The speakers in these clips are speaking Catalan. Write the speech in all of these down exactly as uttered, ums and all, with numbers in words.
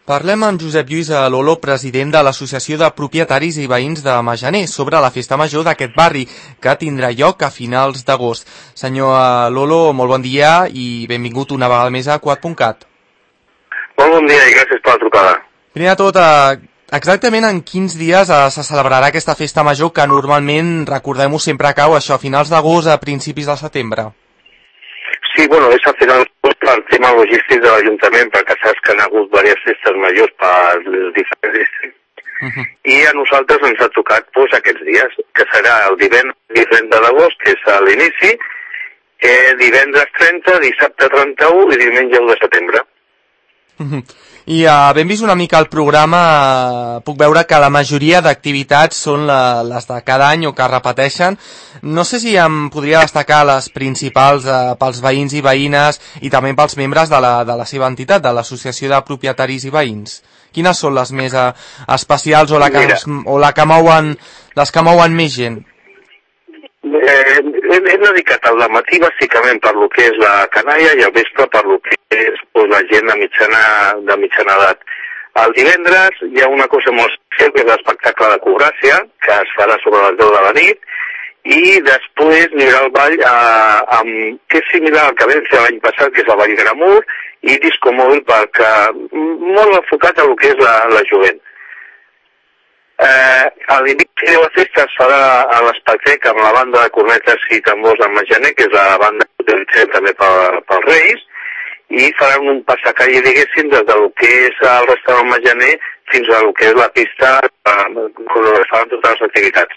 Parlem amb Josep Lluís Lolo, president de l'Associació de Propietaris i Veïns de Maganer, sobre la festa major d'aquest barri, que tindrà lloc a finals d'agost. Senyor Lolo, molt bon dia i benvingut una vegada més a Quat punt cat. Molt bon dia i gràcies per la trucada. Primer de tot, exactament en quins dies se celebrarà aquesta festa major que normalment, recordem-ho, sempre cau això a finals d'agost, a principis de setembre? Sí, bueno, és al final el tema logístic de l'Ajuntament, perquè saps que han hagut diverses festes majors per diferents districtes. Uh -huh. I a nosaltres ens ha tocat pues, aquests dies, que serà el divendres trenta d'agost, que és a l'inici, eh, divendres trenta, dissabte trenta-u i diumenge u de setembre. Uh -huh. I uh, havent vist una mica el programa, uh, puc veure que la majoria d'activitats són la, les de cada any o que repeteixen. No sé si em podria destacar les principals uh, pels veïns i veïnes i també pels membres de la, de la seva entitat, de l'Associació de Propietaris i Veïns. Quines són les més uh, especials o, la que, o la que mouen, les que mouen més gent? Eh, hem dedicat al matí bàsicament per lo que és la canalla i al vespre per lo que és pues, la gent de mitjana, de mitjana edat. El divendres hi ha una cosa molt especial, que és l'espectacle de Cogràcia, que es farà sobre les deu de la nit, i després n'hi haurà el ball eh, amb, que és similar al que vam fer l'any passat, que és el ball Gramur, i disco mòbil, perquè molt enfocat a lo que és la, la jovent. Eh, a l'inici de la festa es farà a l'Espectec amb la banda de cornetes i tambors de Maganer, que és la banda que utilitzem també pels pel Reis, i faran un passacalle, diguéssim, des del que és el restaurant Maganer fins a lo que és la pista eh, on es faran totes les activitats.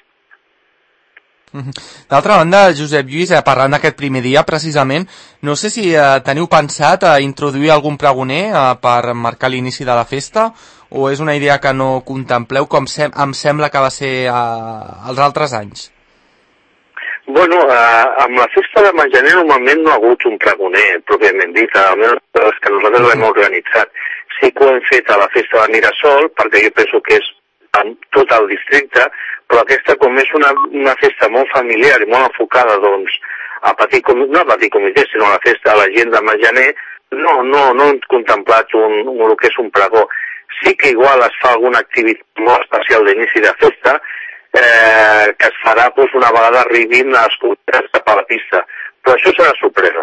D'altra banda, Josep Lluís, eh, parlant d'aquest primer dia, precisament, no sé si eh, teniu pensat a introduir algun pregoner eh, per marcar l'inici de la festa, o és una idea que no contempleu, com sem em sembla que va ser eh, els altres anys? Bueno, eh, amb la festa de Maganer normalment no ha hagut un pregoner, pròpiament dit, almenys els que nosaltres l'hem organitzat. Sí que ho hem fet a la festa de Mirasol, perquè jo penso que és amb tot el districte, però aquesta, com és una, una festa molt familiar i molt enfocada, doncs, a petit comitè, no a petit comitè, sinó a la festa de la gent de Maganer, no, no, no hem contemplat un, un, el que és un pregó. Sí que igual es fa alguna activitat molt especial d'inici de festa, eh, que es farà doncs, una vegada arribin els concerts cap a la pista, però això serà sorpresa.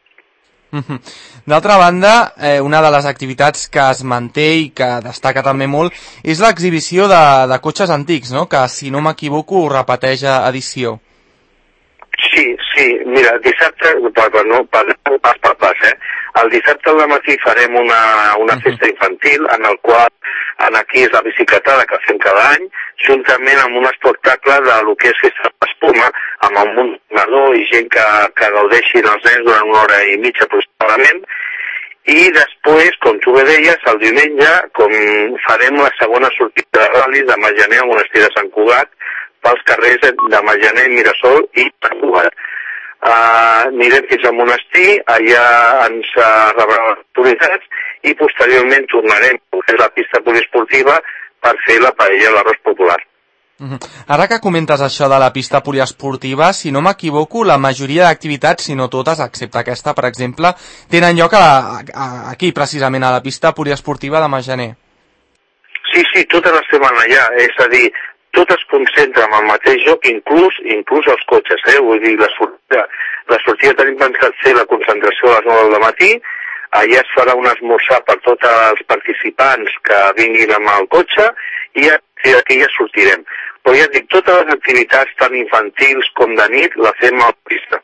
D'altra banda, eh, una de les activitats que es manté i que destaca també molt és l'exhibició de, de cotxes antics, no? Que, si no m'equivoco, repeteix edició. Sí, sí, mira, dissabte, per, per, no, per, pas per pas, eh? El dissabte al matí farem una, una festa infantil en el qual en aquí és la bicicletada que fem cada any, juntament amb un espectacle de lo que és festa d'espuma, amb un munt nadó i gent que, que gaudeixin els nens durant una hora i mitja aproximadament. I després, com tu bé deies, el diumenge com farem la segona sortida de ral·lis de Maganer al monestir de Sant Cugat pels carrers de Maganer, Mirasol i Sant Cugat. Uh, anirem fins al monestir, allà ens uh, rebran les autoritats i posteriorment tornarem a la pista poliesportiva per fer la paella i l'arròs popular. Uh -huh. Ara que comentes això de la pista poliesportiva, si no m'equivoco, la majoria d'activitats, si no totes, excepte aquesta, per exemple, tenen lloc a la, a, aquí, precisament, a la pista poliesportiva de Maganer. Sí, sí, totes estem allà, és a dir, tot es concentra en el mateix lloc, inclús, inclús els cotxes, eh? Vull dir, la sortida, la sortida tenim pensat fer la concentració a les nou del matí, allà es farà un esmorzar per tots els participants que vinguin amb el cotxe i aquí ja sortirem. Però ja et dic, totes les activitats tan infantils com de nit la fem a la pista.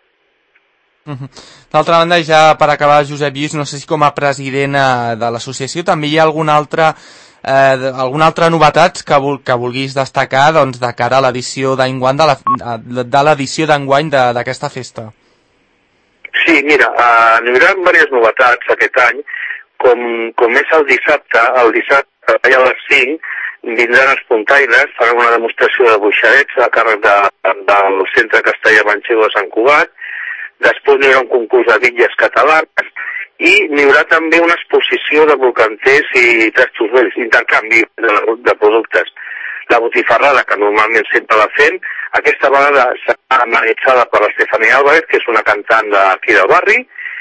D'altra banda, ja per acabar, Josep Lluís, no sé si com a president de l'associació també hi ha alguna altra Eh, alguna altra novetat que, vul que vulguis destacar doncs, de cara a l'edició d'enguany de l'edició d'enguany d'aquesta festa? Sí, mira, uh, n'hi haurà diverses novetats aquest any, com, com és el dissabte, el dissabte allà a les cinc vindran els puntaires, faran una demostració de buixarets a càrrec de, del Centre Castellà Manxego de Sant Cugat, després n'hi haurà un concurs de bitlles catalanes, i n'hi haurà també una exposició de brocanters i trastos vells, intercanvi de, de productes. La botifarrada, que normalment sempre la fem, aquesta vegada serà amenitzada per l'Estefania Álvarez, que és una cantant d'aquí del barri,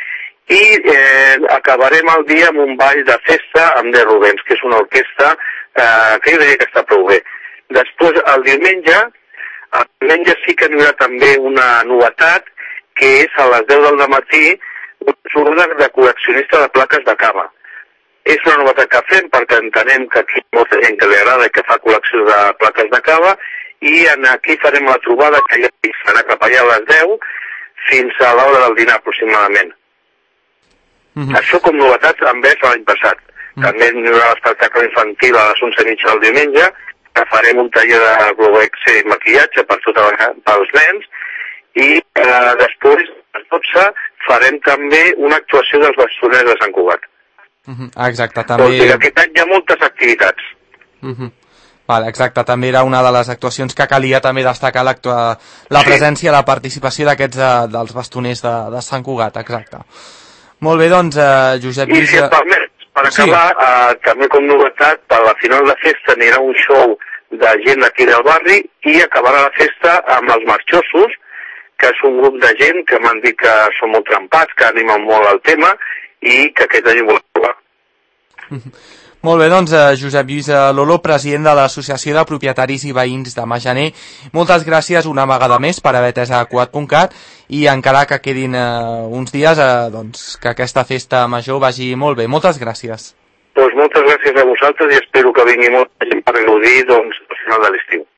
i eh, acabarem el dia amb un ball de festa amb The Rubens, que és una orquestra eh, que jo diria que està prou bé. Després, el diumenge, el diumenge sí que n'hi haurà també una novetat, que és a les deu del matí una jornada de col·leccionista de plaques de cava. És una novetat que fem perquè entenem que aquí hi ha molta gent que li agrada i que fa col·lecció de plaques de cava, i aquí farem la trobada que ja serà cap allà a les deu fins a l'hora del dinar aproximadament. Mm-hmm. Això com novetat envers l'any passat. Mm-hmm. També hi haurà l'espectacle infantil a les onze i mitja del diumenge, que farem un taller de globex i maquillatge per tota la, pels nens, i eh, després, a les dotze, farem també una actuació dels bastoners de Sant Cugat. Mm-hmm. Exacte, també... O sigui, aquest any hi ha moltes activitats. Mm-hmm. Vale, exacte, també era una de les actuacions que calia també destacar la sí. presència, la participació d'aquests eh, dels bastoners de, de Sant Cugat, exacte. Molt bé, doncs, eh, Josep Lluís... I si et permets, per acabar, sí. eh, també com novetat, per la final de festa anirà un show de gent d'aquí del barri i acabarà la festa amb els Marxosos, que és un grup de gent que m'han dit que són molt trempats, que animen molt el tema i que aquest any volem provar. Molt bé, doncs, eh, Josep Lluís Lolo, president de l'Associació de Propietaris i Veïns de Maganer, moltes gràcies una vegada més per haver atès a Cugat punt cat i encara que quedin eh, uns dies, eh, doncs, que aquesta festa major vagi molt bé. Moltes gràcies. Doncs moltes gràcies a vosaltres i espero que vingui molta gent per gaudir doncs, al final de l'estiu.